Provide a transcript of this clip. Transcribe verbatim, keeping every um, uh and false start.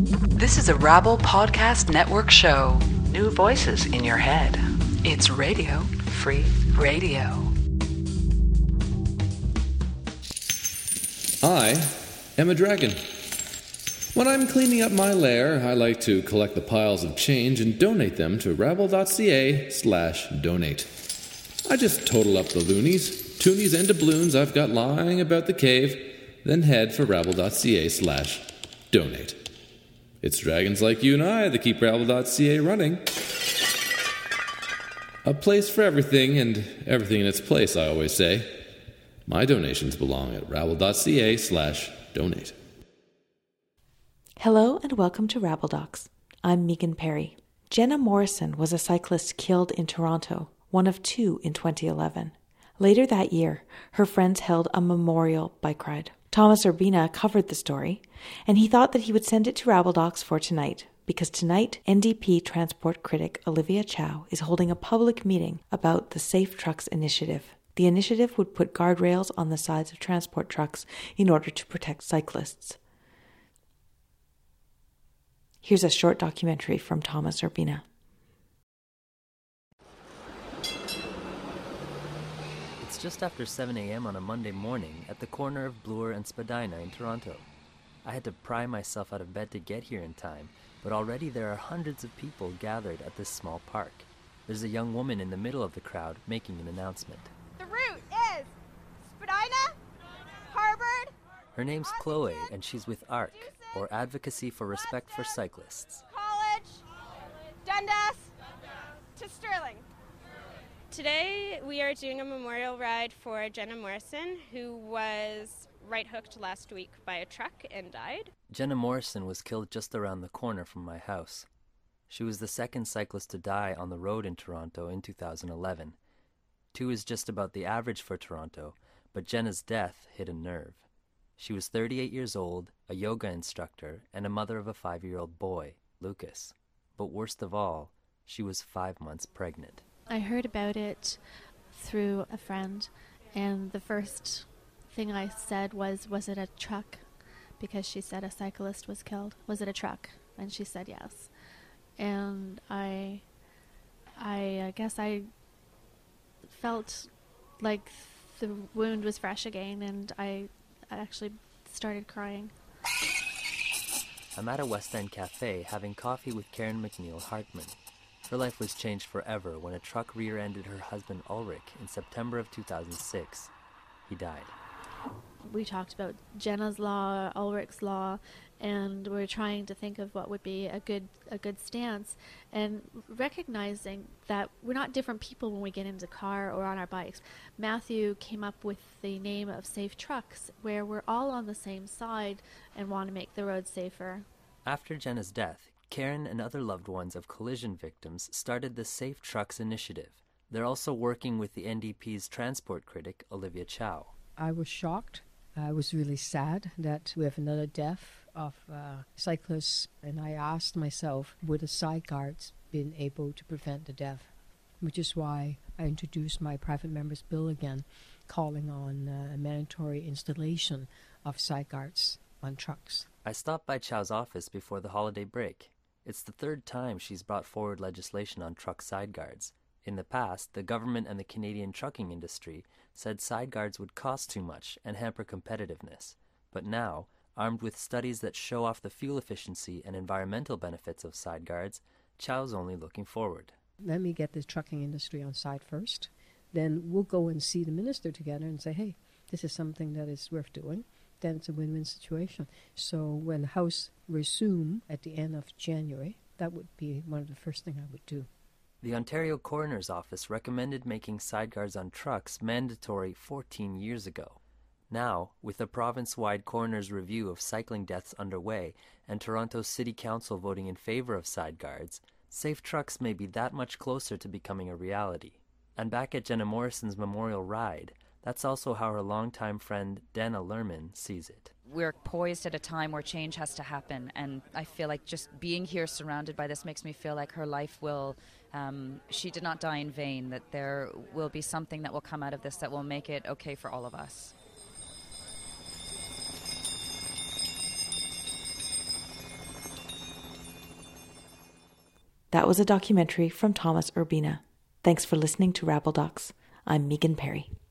This is a Rabble Podcast Network show. New voices in your head. It's Radio Free Radio. I am a dragon. When I'm cleaning up my lair, I like to collect the piles of change and donate them to rabble.ca slash donate. I just total up the loonies, toonies, and doubloons I've got lying about the cave, then head for rabble.ca slash donate. It's dragons like you and I that keep rabble.ca running. A place for everything and everything in its place, I always say. My donations belong at rabble.ca slash donate. Hello and welcome to Rabble Docs. I'm Megan Perry. Jenna Morrison was a cyclist killed in Toronto, one of two in twenty eleven. Later that year, her friends held a memorial bike ride. Thomas Urbina covered the story, and he thought that he would send it to Rabble Docs for tonight, because tonight N D P transport critic Olivia Chow is holding a public meeting about the Safe Trucks initiative. The initiative would put guardrails on the sides of transport trucks in order to protect cyclists. Here's a short documentary from Thomas Urbina. It's just after seven a.m. on a Monday morning at the corner of Bloor and Spadina in Toronto. I had to pry myself out of bed to get here in time, but already there are hundreds of people gathered at this small park. There's a young woman in the middle of the crowd making an announcement. The route is Spadina, Harvard. Her name's Washington, Chloe, and she's with A R C, Houston, or Advocacy for Respect for Cyclists. College, Dundas, to Sterling. Today we are doing a memorial ride for Jenna Morrison, who was right-hooked last week by a truck and died. Jenna Morrison was killed just around the corner from my house. She was the second cyclist to die on the road in Toronto in two thousand eleven. Two is just about the average for Toronto, but Jenna's death hit a nerve. She was thirty-eight years old, a yoga instructor, and a mother of a five-year-old boy, Lucas. But worst of all, she was five months pregnant. I heard about it through a friend, and the first thing I said was, was it a truck? Because she said a cyclist was killed. Was it a truck? And she said yes. And I, I, I guess I felt like the wound was fresh again, and I, I actually started crying. I'm at a West End cafe having coffee with Karen McNeil Hartman. Her life was changed forever when a truck rear-ended her husband Ulrich in September of two thousand six. He died. We talked about Jenna's law, Ulrich's law, and we're trying to think of what would be a good a good stance, and recognizing that we're not different people when we get into the car or on our bikes. Matthew came up with the name of Safe Trucks, where we're all on the same side and want to make the road safer. After Jenna's death, Karen and other loved ones of collision victims started the Safe Trucks initiative. They're also working with the N D P's transport critic, Olivia Chow. I was shocked. I was really sad that we have another death of uh, cyclists, and I asked myself, would the side guards been able to prevent the death? Which is why I introduced my private member's bill again, calling on uh, a mandatory installation of side guards on trucks. I stopped by Chow's office before the holiday break. It's the third time she's brought forward legislation on truck side guards. In the past, the government and the Canadian trucking industry said side guards would cost too much and hamper competitiveness. But now, armed with studies that show off the fuel efficiency and environmental benefits of side guards, Chow's only looking forward. Let me get the trucking industry on side first. Then we'll go and see the minister together and say, hey, this is something that is worth doing. Then it's a win-win situation. So when the House resume at the end of January, that would be one of the first things I would do. The Ontario Coroner's Office recommended making sideguards on trucks mandatory fourteen years ago. Now, with the province-wide coroner's review of cycling deaths underway and Toronto City Council voting in favor of sideguards, Safe Trucks may be that much closer to becoming a reality. And back at Jenna Morrison's memorial ride, that's also how her longtime friend Dana Lerman sees it. We're poised at a time where change has to happen, and I feel like just being here surrounded by this makes me feel like her life will, um, she did not die in vain, that there will be something that will come out of this that will make it okay for all of us. That was a documentary from Thomas Urbina. Thanks for listening to Rabble Docs. I'm Megan Perry.